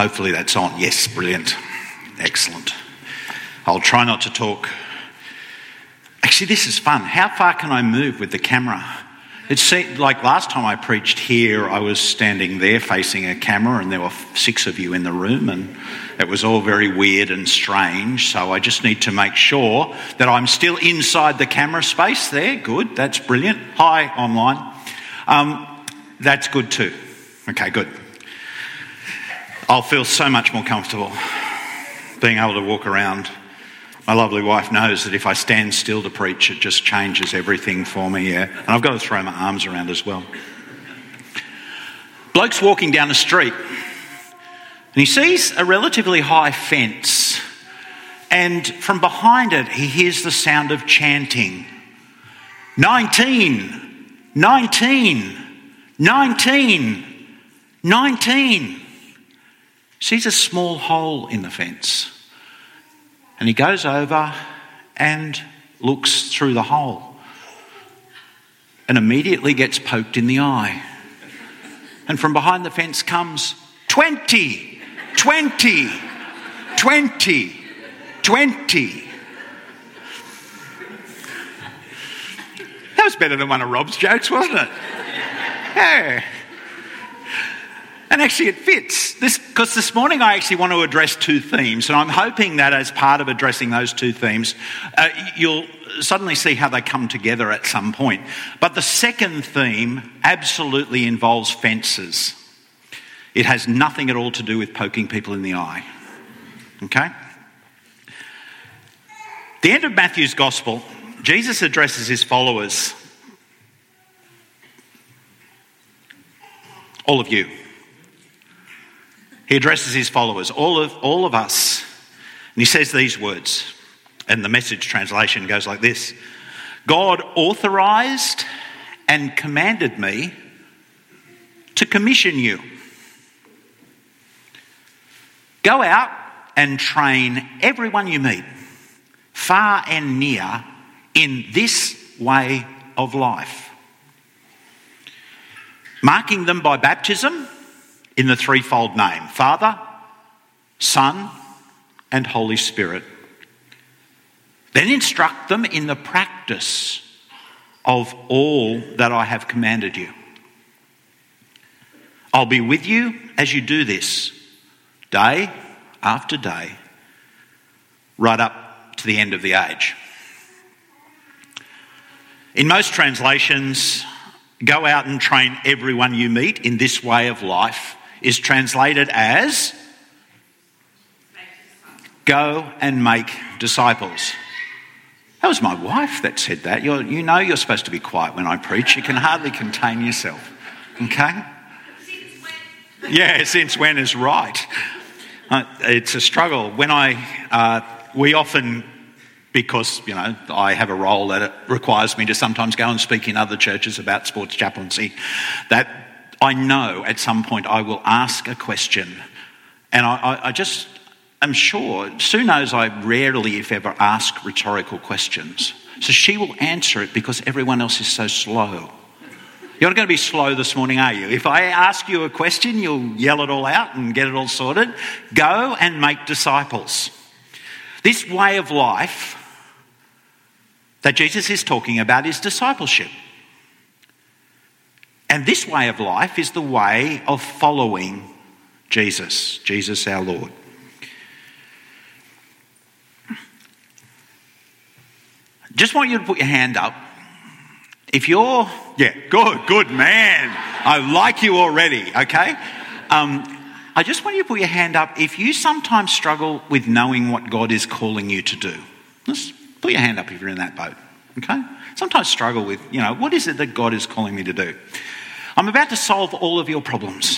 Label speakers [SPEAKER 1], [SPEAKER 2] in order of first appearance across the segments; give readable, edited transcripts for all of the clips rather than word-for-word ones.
[SPEAKER 1] Hopefully that's on. Yes, brilliant. Excellent. I'll try not to talk. Actually, this is fun. How far can I move with the camera? It seemed like last time I preached here, I was standing there facing a camera and there were 6 of you in the room and it was all very weird and strange. So I just need to make sure that I'm still inside the camera space there. Good, that's brilliant. Hi, online. That's good too. Okay, good. I'll feel so much more comfortable being able to walk around. My lovely wife knows that if I stand still to preach, it just changes everything for me, yeah. And I've got to throw my arms around as well. Bloke's walking down the street and he sees a relatively high fence, and from behind it he hears the sound of chanting. 19, 19, 19, 19. Sees a small hole in the fence. And he goes over and looks through the hole and immediately gets poked in the eye. And from behind the fence comes 20, 20, 20, 20. That was better than one of Rob's jokes, wasn't it? Yeah. And actually it fits, because this morning I actually want to address 2 themes, and I'm hoping that as part of addressing those 2 themes, you'll suddenly see how they come together at some point. But the second theme absolutely involves fences. It has nothing at all to do with poking people in the eye. Okay? The end of Matthew's Gospel, Jesus addresses his followers. All of you. He addresses his followers, all of us. And he says these words, and the Message translation goes like this: God authorised and commanded me to commission you. Go out and train everyone you meet, far and near, in this way of life, marking them by baptism in the threefold name: Father, Son, and Holy Spirit. Then instruct them in the practice of all that I have commanded you. I'll be with you as you do this, day after day, right up to the end of the age. In most translations, go out and train everyone you meet in this way of life is translated as go and make disciples. That was my wife that said that. You know you're supposed to be quiet when I preach. You can hardly contain yourself. Okay?
[SPEAKER 2] Since when?
[SPEAKER 1] Yeah, since when is right. It's a struggle. When we often, because, I have a role that it requires me to sometimes go and speak in other churches about sports chaplaincy, that I know at some point I will ask a question. And I'm sure Sue knows I rarely, if ever, ask rhetorical questions. So she will answer it because everyone else is so slow. You're not going to be slow this morning, are you? If I ask you a question, you'll yell it all out and get it all sorted. Go and make disciples. This way of life that Jesus is talking about is discipleship. And this way of life is the way of following Jesus our Lord. Just want you to put your hand up. If you're, good man. I like you already, okay? I just want you to put your hand up if you sometimes struggle with knowing what God is calling you to do. Just put your hand up if you're in that boat, okay? Sometimes struggle with, what is it that God is calling me to do? I'm about to solve all of your problems.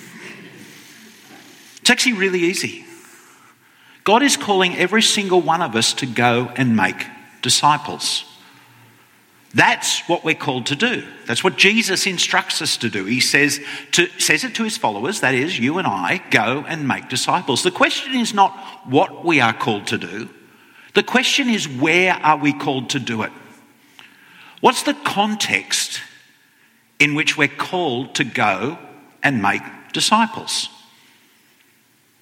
[SPEAKER 1] It's actually really easy. God is calling every single one of us to go and make disciples. That's what we're called to do. That's what Jesus instructs us to do. He says it to his followers, that is, you and I, go and make disciples. The question is not what we are called to do. The question is, where are we called to do it? What's the context in which we're called to go and make disciples?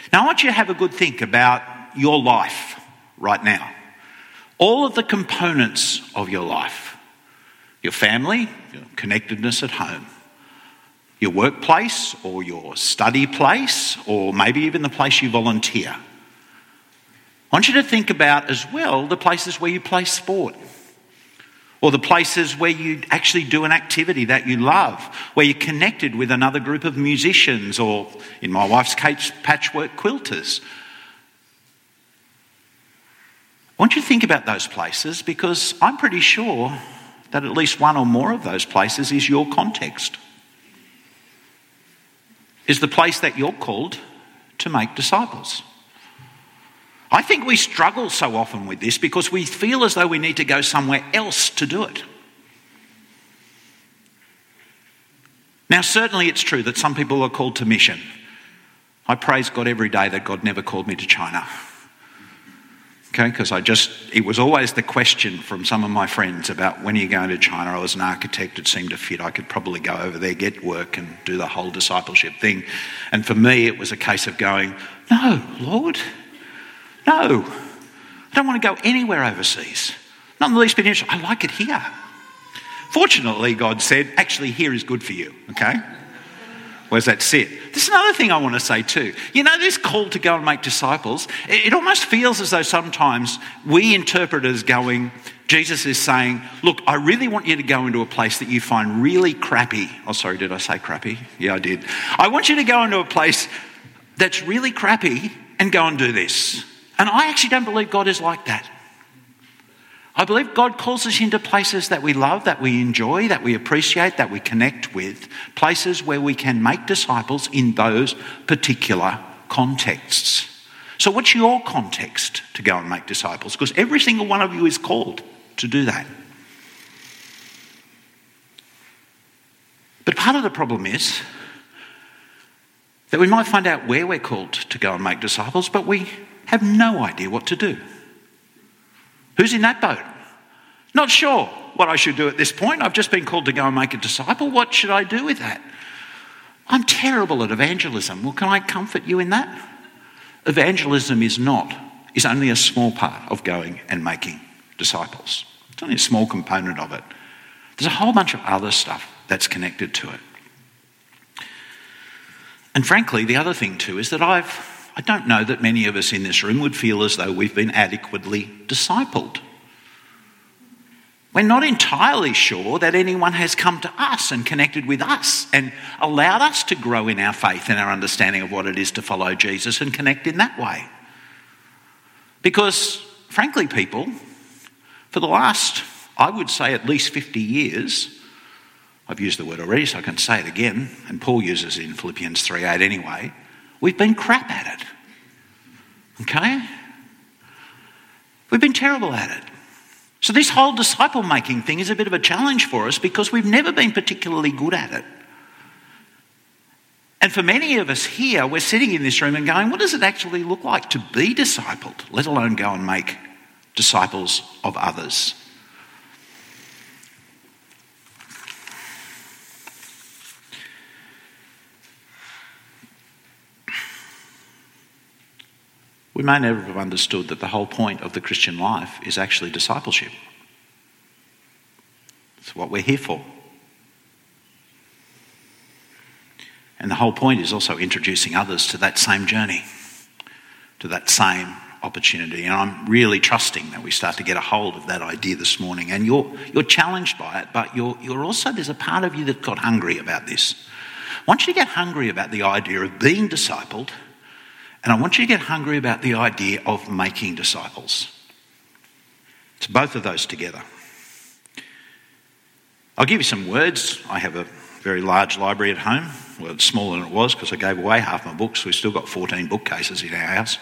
[SPEAKER 1] Now I want you to have a good think about your life right now. All of the components of your life. Your family, your connectedness at home, your workplace or your study place, or maybe even the place you volunteer. I want you to think about as well the places where you play sport, or the places where you actually do an activity that you love, where you're connected with another group of musicians, or in my wife's case, patchwork quilters. I want you to think about those places, because I'm pretty sure that at least one or more of those places is your context. Is the place that you're called to make disciples. I think we struggle so often with this because we feel as though we need to go somewhere else to do it. Now, certainly it's true that some people are called to mission. I praise God every day that God never called me to China. Okay, because it was always the question from some of my friends about when are you going to China? I was an architect, it seemed to fit. I could probably go over there, get work and do the whole discipleship thing. And for me, it was a case of going, no, Lord, no. I don't want to go anywhere overseas. Not in the least bit interested. I like it here. Fortunately, God said, actually here is good for you, okay? Where's that sit? There's another thing I want to say too. You know, this call to go and make disciples, it almost feels as though sometimes we interpret it as going, Jesus is saying, look, I really want you to go into a place that you find really crappy. Oh, sorry, did I say crappy? Yeah, I did. I want you to go into a place that's really crappy and go and do this. And I actually don't believe God is like that. I believe God calls us into places that we love, that we enjoy, that we appreciate, that we connect with, places where we can make disciples in those particular contexts. So what's your context to go and make disciples? Because every single one of you is called to do that. But part of the problem is that we might find out where we're called to go and make disciples, but we have no idea what to do. Who's in that boat? Not sure what I should do at this point. I've just been called to go and make a disciple. What should I do with that? I'm terrible at evangelism. Well, can I comfort you in that? Evangelism is only a small part of going and making disciples. It's only a small component of it. There's a whole bunch of other stuff that's connected to it. And frankly, the other thing too is that I don't know that many of us in this room would feel as though we've been adequately discipled. We're not entirely sure that anyone has come to us and connected with us and allowed us to grow in our faith and our understanding of what it is to follow Jesus and connect in that way. Because, frankly, people, for the last, I would say at least 50 years, I've used the word already so I can say it again, and Paul uses it in Philippians 3:8 anyway, we've been crap at it. Okay? We've been terrible at it. So this whole disciple-making thing is a bit of a challenge for us because we've never been particularly good at it. And for many of us here, we're sitting in this room and going, what does it actually look like to be discipled, let alone go and make disciples of others? We may never have understood that the whole point of the Christian life is actually discipleship. It's what we're here for. And the whole point is also introducing others to that same journey, to that same opportunity. And I'm really trusting that we start to get a hold of that idea this morning. And you're challenged by it, but you're also, there's a part of you that got hungry about this. I want you to get hungry about the idea of being discipled. And I want you to get hungry about the idea of making disciples. It's both of those together. I'll give you some words. I have a very large library at home. Well, it's smaller than it was because I gave away half my books. We've still got 14 bookcases in our house.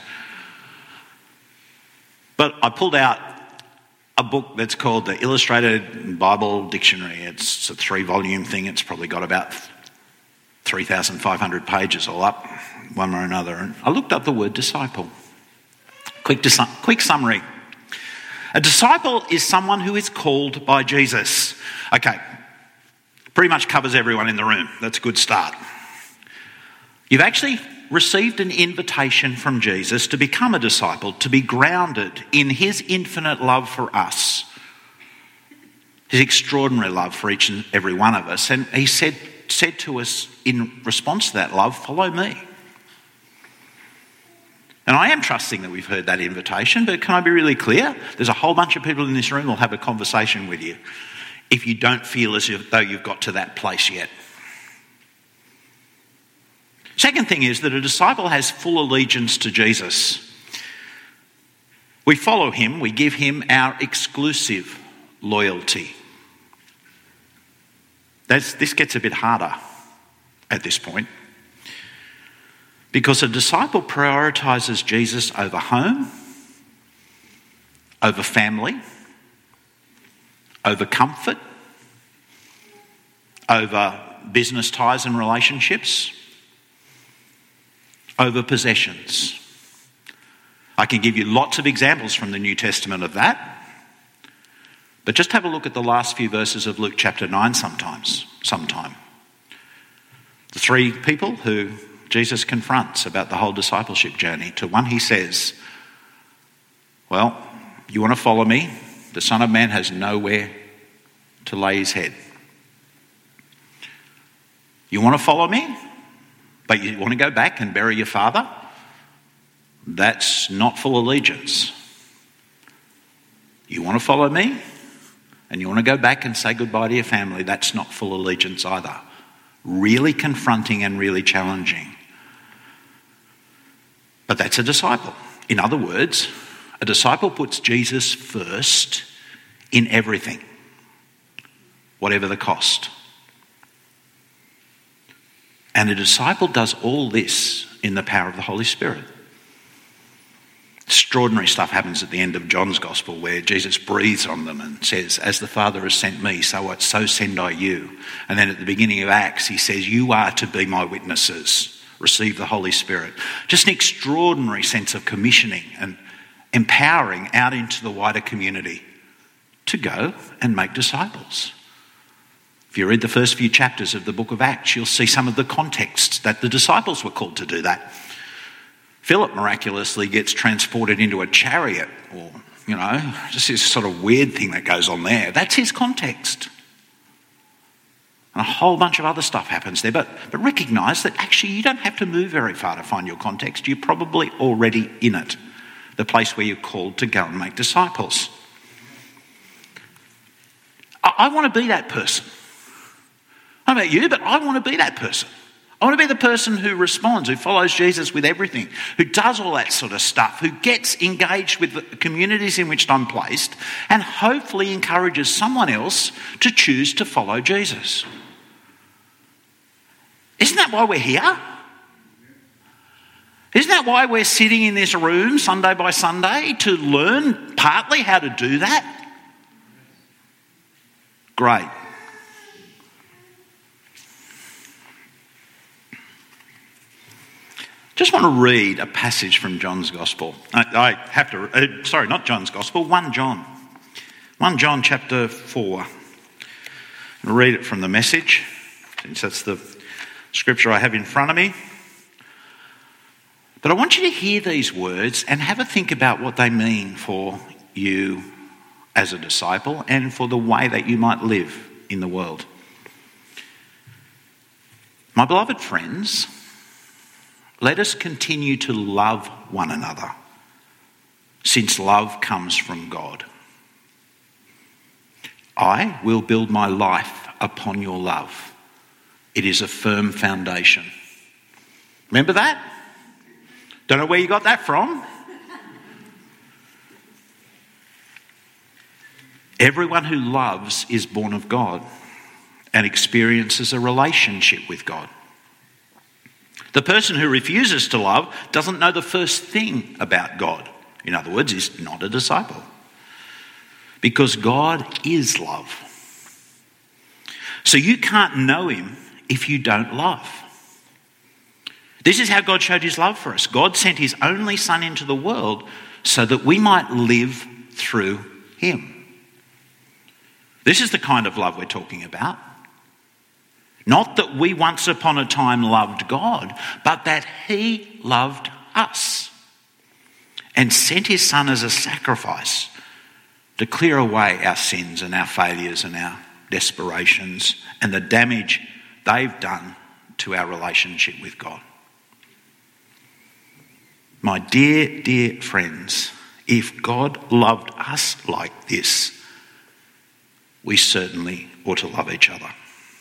[SPEAKER 1] But I pulled out a book that's called the Illustrated Bible Dictionary. It's a 3-volume thing. It's probably got about 3,500 pages all up, one or another. And I looked up the word disciple. Quick summary. A disciple is someone who is called by Jesus. Okay, pretty much covers everyone in the room. That's a good start. You've actually received an invitation from Jesus to become a disciple, to be grounded in his infinite love for us, his extraordinary love for each and every one of us. And he said to us in response to that love, follow me. And I am trusting that we've heard that invitation, but can I be really clear? There's a whole bunch of people in this room who will have a conversation with you if you don't feel as though you've got to that place yet. Second thing is that a disciple has full allegiance to Jesus. We follow him, we give him our exclusive loyalty. This gets a bit harder at this point, because a disciple prioritises Jesus over home, over family, over comfort, over business ties and relationships, over possessions. I can give you lots of examples from the New Testament of that, but just have a look at the last few verses of Luke chapter 9 sometime. The three people who Jesus confronts about the whole discipleship journey. To one he says, well, you want to follow me? The Son of Man has nowhere to lay his head. You want to follow me? But you want to go back and bury your father? That's not full allegiance. You want to follow me? And you want to go back and say goodbye to your family? That's not full allegiance either. Really confronting and really challenging. But that's a disciple. In other words, a disciple puts Jesus first in everything, whatever the cost. And a disciple does all this in the power of the Holy Spirit. Extraordinary stuff happens at the end of John's Gospel where Jesus breathes on them and says, as the Father has sent me, so send I you. And then at the beginning of Acts, he says, you are to be my witnesses. Receive the Holy Spirit. Just an extraordinary sense of commissioning and empowering out into the wider community to go and make disciples. If you read the first few chapters of the book of Acts, you'll see some of the contexts that the disciples were called to do that. Philip miraculously gets transported into a chariot, or, just this sort of weird thing that goes on there. That's his context. And a whole bunch of other stuff happens there. But recognise that actually you don't have to move very far to find your context. You're probably already in it, the place where you're called to go and make disciples. I want to be that person. I don't know about you, but I want to be that person. I want to be the person who responds, who follows Jesus with everything, who does all that sort of stuff, who gets engaged with the communities in which I'm placed and hopefully encourages someone else to choose to follow Jesus. Isn't that why we're here? Isn't that why we're sitting in this room Sunday by Sunday? To learn partly how to do that? Great. Just want to read a passage from John's Gospel. Not John's Gospel, 1 John. 1 John chapter 4. I'll read it from the Message, since that's the scripture I have in front of me. But I want you to hear these words and have a think about what they mean for you as a disciple and for the way that you might live in the world. My beloved friends, let us continue to love one another, since love comes from God. I will build my life upon your love. It is a firm foundation. Remember that? Don't know where you got that from. Everyone who loves is born of God and experiences a relationship with God. The person who refuses to love doesn't know the first thing about God. In other words, is not a disciple. Because God is love. So you can't know him if you don't love. This is how God showed his love for us. God sent his only Son into the world so that we might live through him. This is the kind of love we're talking about. Not that we once upon a time loved God, but that he loved us and sent his Son as a sacrifice to clear away our sins and our failures and our desperations and the damage they've done to our relationship with God. My dear, dear friends, if God loved us like this, we certainly ought to love each other.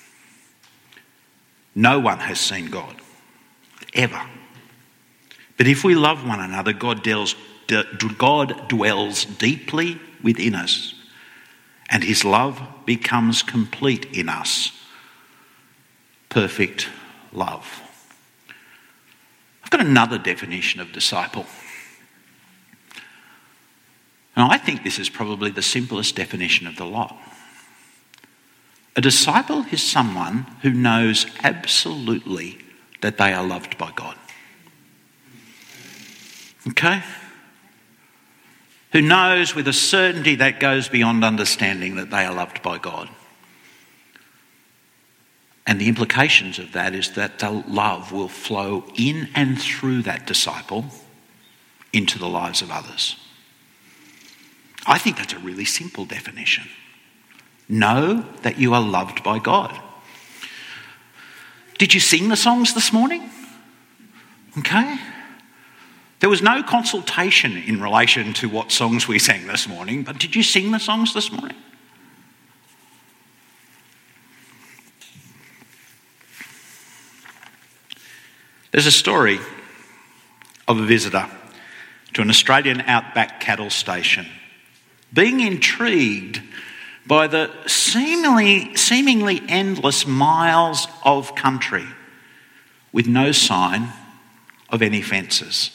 [SPEAKER 1] No one has seen God, ever. But if we love one another, God dwells deeply within us, and his love becomes complete in us. Perfect love. I've got another definition of disciple. And I think this is probably the simplest definition of the lot. A disciple is someone who knows absolutely that they are loved by God. Okay? Who knows with a certainty that goes beyond understanding that they are loved by God. And the implications of that is that the love will flow in and through that disciple into the lives of others. I think that's a really simple definition. Know that you are loved by God. Did you sing the songs this morning? Okay. There was no consultation in relation to what songs we sang this morning, but did you sing the songs this morning? There's a story of a visitor to an Australian outback cattle station being intrigued by the seemingly endless miles of country with no sign of any fences.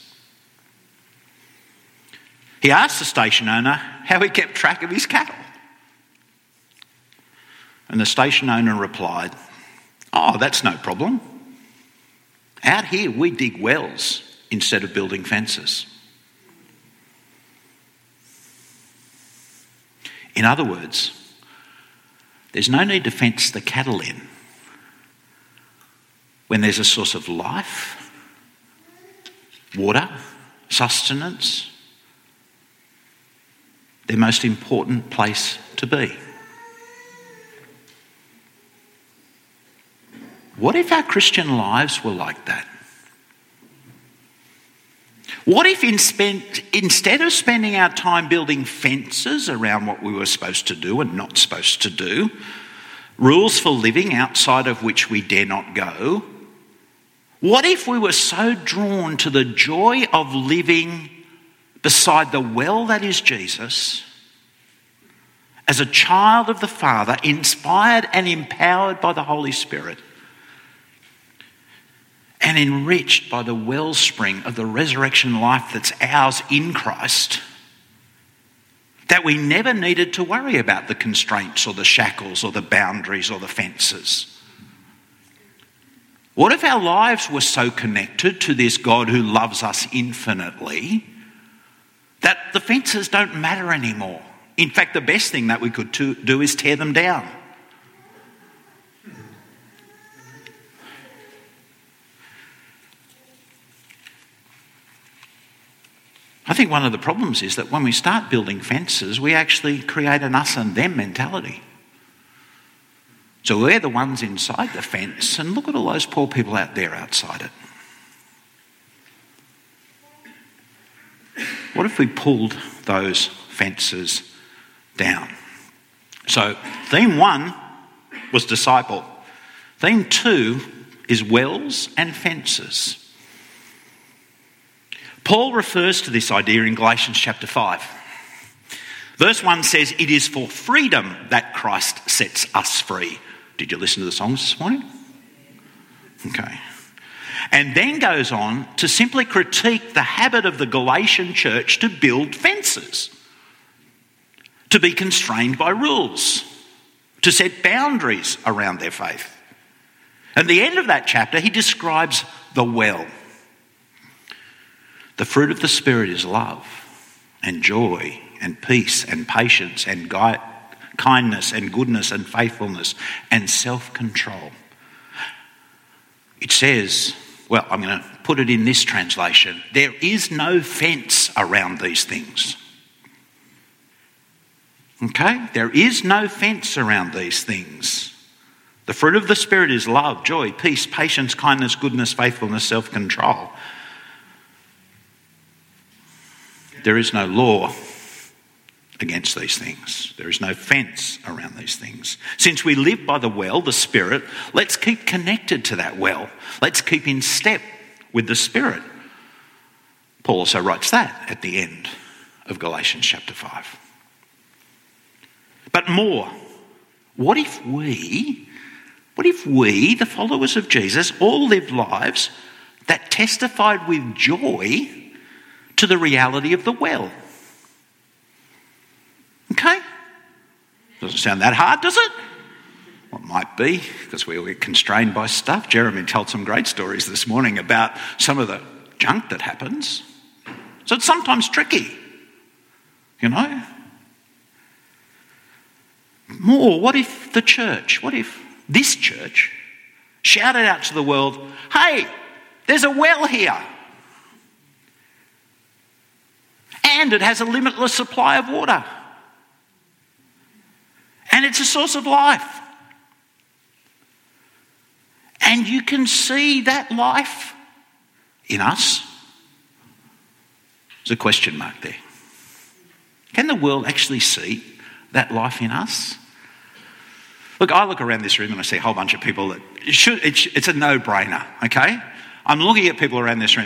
[SPEAKER 1] He asked the station owner how he kept track of his cattle. And the station owner replied, "Oh, that's no problem. Out here we dig wells instead of building fences." In other words, there's no need to fence the cattle in when there's a source of life, water, sustenance, their most important place to be. What if our Christian lives were like that? What if instead of spending our time building fences around what we were supposed to do and not supposed to do, rules for living outside of which we dare not go, what if we were so drawn to the joy of living beside the well that is Jesus, as a child of the Father, inspired and empowered by the Holy Spirit, and enriched by the wellspring of the resurrection life that's ours in Christ, that we never needed to worry about the constraints or the shackles or the boundaries or the fences? What if our lives were so connected to this God who loves us infinitely that the fences don't matter anymore? In fact, the best thing that we could do is tear them down. I think one of the problems is that when we start building fences, we actually create an us and them mentality. So we're the ones inside the fence, and look at all those poor people out there outside it. What if we pulled those fences down? So theme 1 was disciple. Theme 2 is wells and fences. Paul refers to this idea in Galatians chapter 5. Verse 1 says, "It is for freedom that Christ sets us free." Did you listen to the songs this morning? Okay. And then goes on to simply critique the habit of the Galatian church to build fences, to be constrained by rules, to set boundaries around their faith. At the end of that chapter, he describes the well. The fruit of the Spirit is love and joy and peace and patience and kindness and goodness and faithfulness and self-control. It says, well, I'm going to put it in this translation, there is no fence around these things. Okay? There is no fence around these things. The fruit of the Spirit is love, joy, peace, patience, kindness, goodness, faithfulness, self-control. There is no law against these things. There is no fence around these things. Since we live by the well, the Spirit, let's keep connected to that well. Let's keep in step with the Spirit. Paul also writes that at the end of Galatians chapter 5. But more, what if we, the followers of Jesus, all lived lives that testified with joy to the reality of the well? Okay? Doesn't sound that hard, does it? Well, it might be, because we all get constrained by stuff. Jeremy told some great stories this morning about some of the junk that happens. So it's sometimes tricky, you know? More, what if the church, what if this church shouted out to the world, hey, there's a well here. And it has a limitless supply of water. And it's a source of life. And you can see that life in us. There's a question mark there. Can the world actually see that life in us? Look, I look around this room and I see a whole bunch of people that it's a no-brainer, okay? I'm looking at people around this room.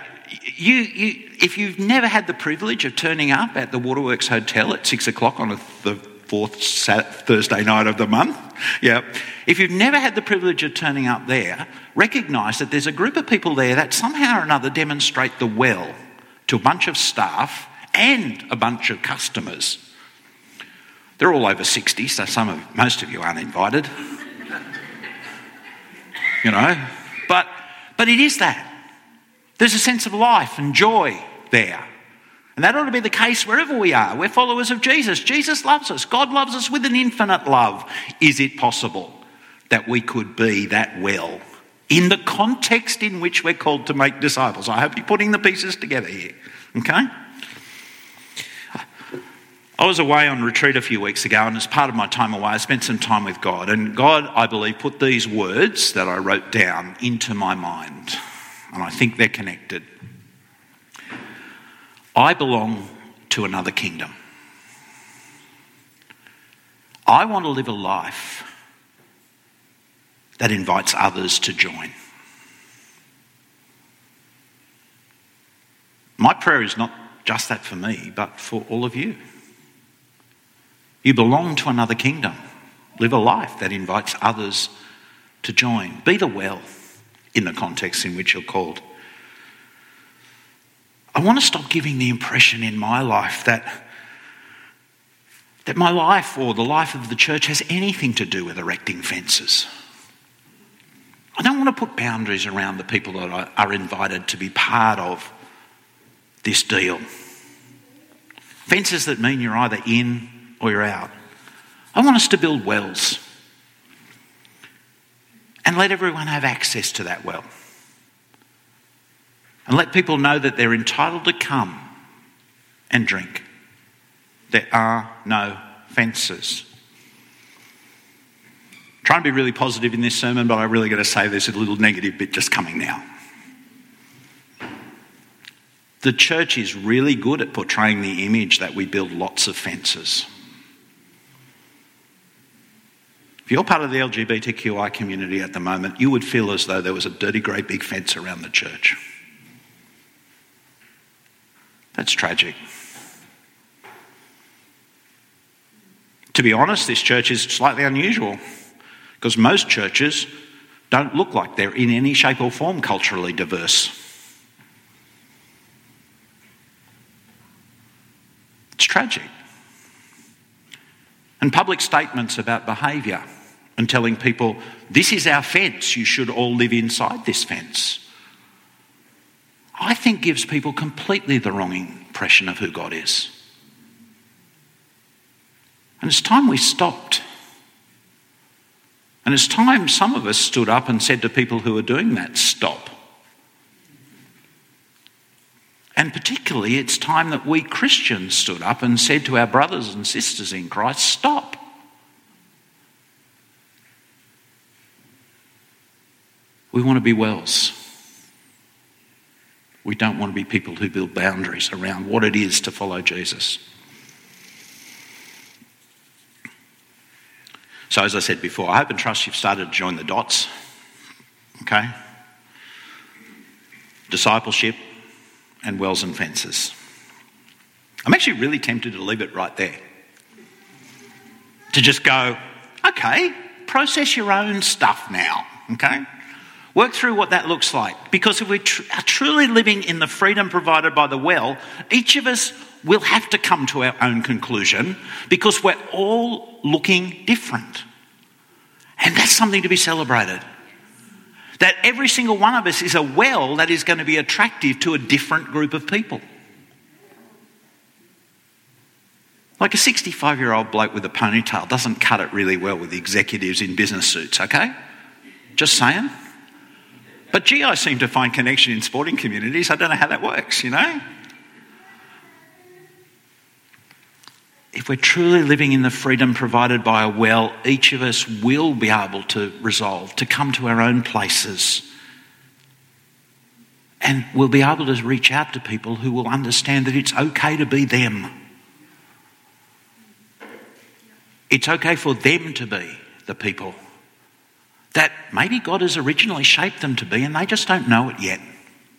[SPEAKER 1] If you've never had the privilege of turning up at the Waterworks Hotel at 6 o'clock on the fourth Thursday night of the month, if you've never had the privilege of turning up there, recognise that there's a group of people there that somehow or another demonstrate the well to a bunch of staff and a bunch of customers. They're all over 60, so most of you aren't invited. You know, but it is that. There's a sense of life and joy there. And that ought to be the case wherever we are. We're followers of Jesus. Jesus loves us. God loves us with an infinite love. Is it possible that we could be that well in the context in which we're called to make disciples? I hope you're putting the pieces together here. Okay? I was away on retreat a few weeks ago, and as part of my time away, I spent some time with God. And God, I believe, put these words that I wrote down into my mind. And I think they're connected. I belong to another kingdom. I want to live a life that invites others to join. My prayer is not just that for me, but for all of you. You belong to another kingdom. Live a life that invites others to join. Be the well in the context in which you're called. I want to stop giving the impression in my life that my life or the life of the church has anything to do with erecting fences. I don't want to put boundaries around the people that are invited to be part of this deal. Fences that mean you're either in or you're out. I want us to build wells and let everyone have access to that well. And let people know that they're entitled to come and drink. There are no fences. I'm trying to be really positive in this sermon, but I'm really going to say there's a little negative bit just coming now. The church is really good at portraying the image that we build lots of fences. If you're part of the LGBTQI community at the moment, you would feel as though there was a dirty, great big fence around the church. That's tragic. To be honest, this church is slightly unusual because most churches don't look like they're in any shape or form culturally diverse. It's tragic. And public statements about behaviour and telling people, this is our fence, you should all live inside this fence, I think gives people completely the wrong impression of who God is. And it's time we stopped And it's time some of us stood up and said to people who are doing that, stop. And particularly it's time that we Christians stood up and said to our brothers and sisters in Christ, stop. We want to be wells. We don't want to be people who build boundaries around what it is to follow Jesus. So as I said before, I hope and trust you've started to join the dots. Okay? Discipleship and wells and fences. I'm actually really tempted to leave it right there. To just go, okay, process your own stuff now, okay? Work through what that looks like. Because if we are truly living in the freedom provided by the well, each of us will have to come to our own conclusion because we're all looking different. And that's something to be celebrated. That every single one of us is a well that is going to be attractive to a different group of people. Like a 65-year-old bloke with a ponytail doesn't cut it really well with the executives in business suits, okay? Just saying. But gee, I seem to find connection in sporting communities. I don't know how that works, you know? If we're truly living in the freedom provided by a well, each of us will be able to resolve, to come to our own places. And we'll be able to reach out to people who will understand that it's okay to be them. It's okay for them to be the people that maybe God has originally shaped them to be and they just don't know it yet.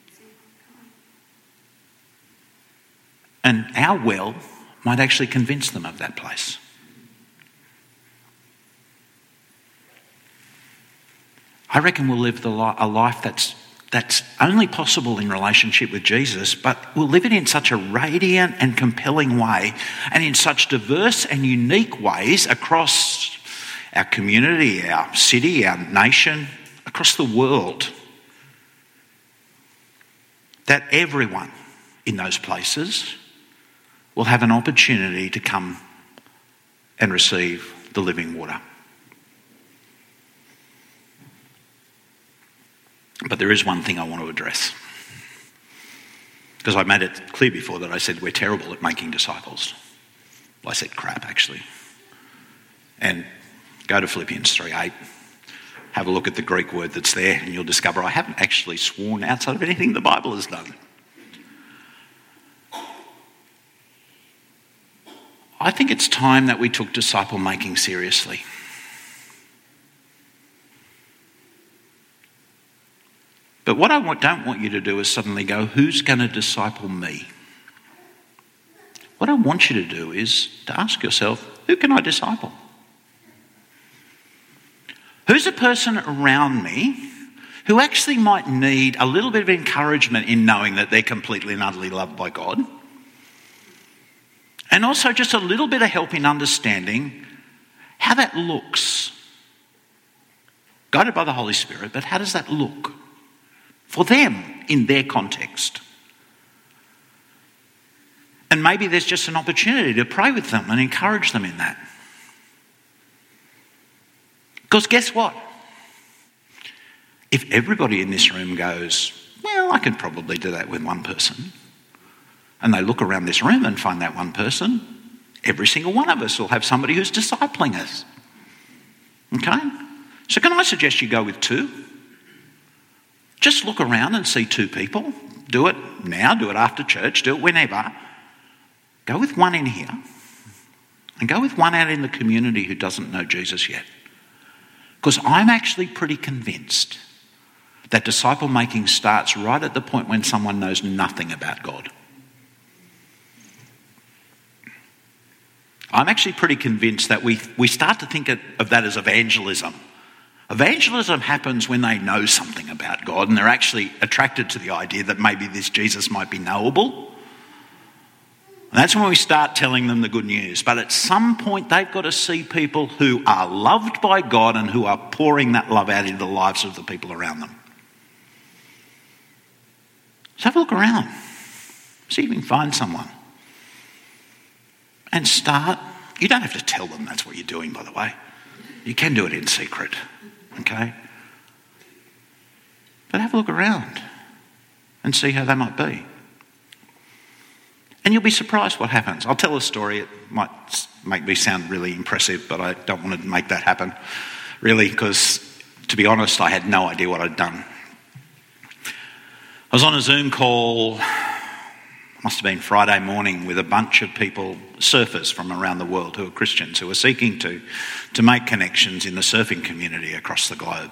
[SPEAKER 1] And our well might actually convince them of that place. I reckon we'll live a life that's only possible in relationship with Jesus, but we'll live it in such a radiant and compelling way and in such diverse and unique ways across our community, our city, our nation, across the world, that everyone in those places will have an opportunity to come and receive the living water. But there is one thing I want to address. Because I made it clear before that I said we're terrible at making disciples. Well, I said crap, actually. And go to Philippians 3:8. Have a look at the Greek word that's there and you'll discover I haven't actually sworn outside of anything the Bible has done. I think it's time that we took disciple making seriously. But what I don't want you to do is suddenly go, who's going to disciple me? What I want you to do is to ask yourself, who can I disciple? Who's a person around me who actually might need a little bit of encouragement in knowing that they're completely and utterly loved by God? And also just a little bit of help in understanding how that looks. Guided by the Holy Spirit, but how does that look for them in their context? And maybe there's just an opportunity to pray with them and encourage them in that. Because guess what? If everybody in this room goes, well, I could probably do that with one person, and they look around this room and find that one person, every single one of us will have somebody who's discipling us. Okay? So can I suggest you go with two? Just look around and see two people. Do it now, do it after church, do it whenever. Go with one in here and go with one out in the community who doesn't know Jesus yet. Because I'm actually pretty convinced that disciple making starts right at the point when someone knows nothing about God. I'm actually pretty convinced that we start to think of that as evangelism. Evangelism happens when they know something about God and they're actually attracted to the idea that maybe this Jesus might be knowable. And that's when we start telling them the good news. But at some point they've got to see people who are loved by God and who are pouring that love out into the lives of the people around them. So have a look around. See if you can find someone. And start. You don't have to tell them that's what you're doing, by the way. You can do it in secret, okay? But have a look around and see how they might be. And you'll be surprised what happens. I'll tell a story. It might make me sound really impressive, but I don't want to make that happen, really, because, to be honest, I had no idea what I'd done. I was on a Zoom call, must have been Friday morning, with a bunch of people, surfers from around the world who are Christians, who are seeking to make connections in the surfing community across the globe.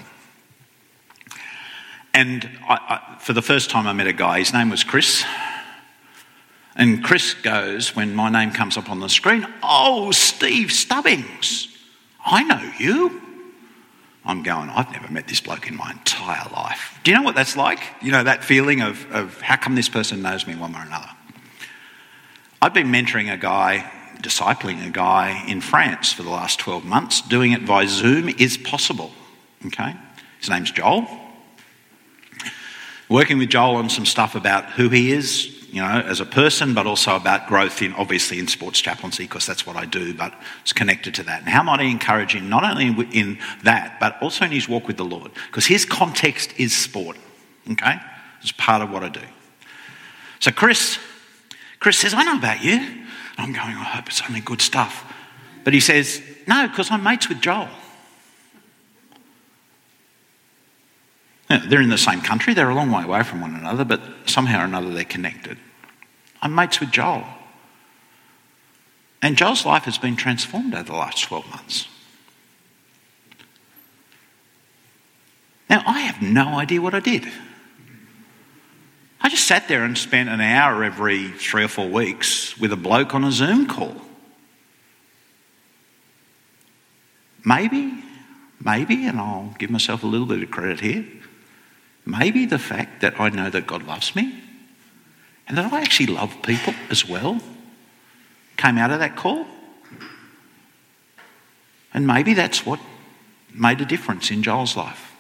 [SPEAKER 1] And for the first time I met a guy, his name was Chris. And Chris goes, when my name comes up on the screen, "Oh, Steve Stubbings, I know you." I'm going, I've never met this bloke in my entire life. Do you know what that's like? You know, that feeling of how come this person knows me one way or another? I've been mentoring a guy, discipling a guy in France for the last 12 months. Doing it via Zoom is possible, okay? His name's Joel. Working with Joel on some stuff about who he is, you know, as a person, but also about growth obviously in sports chaplaincy, because that's what I do, but it's connected to that. And how might I encourage him, not only in that, but also in his walk with the Lord? Because his context is sport, okay? It's part of what I do. So Chris says, "I know about you." I'm going, I hope it's only good stuff. But he says, "No, because I'm mates with Joel." Now, they're in the same country, they're a long way away from one another, but somehow or another they're connected. I'm mates with Joel. And Joel's life has been transformed over the last 12 months. Now, I have no idea what I did. I just sat there and spent an hour every 3 or 4 weeks with a bloke on a Zoom call. Maybe, and I'll give myself a little bit of credit here, maybe the fact that I know that God loves me and that I actually love people as well came out of that call. And maybe that's what made a difference in Joel's life.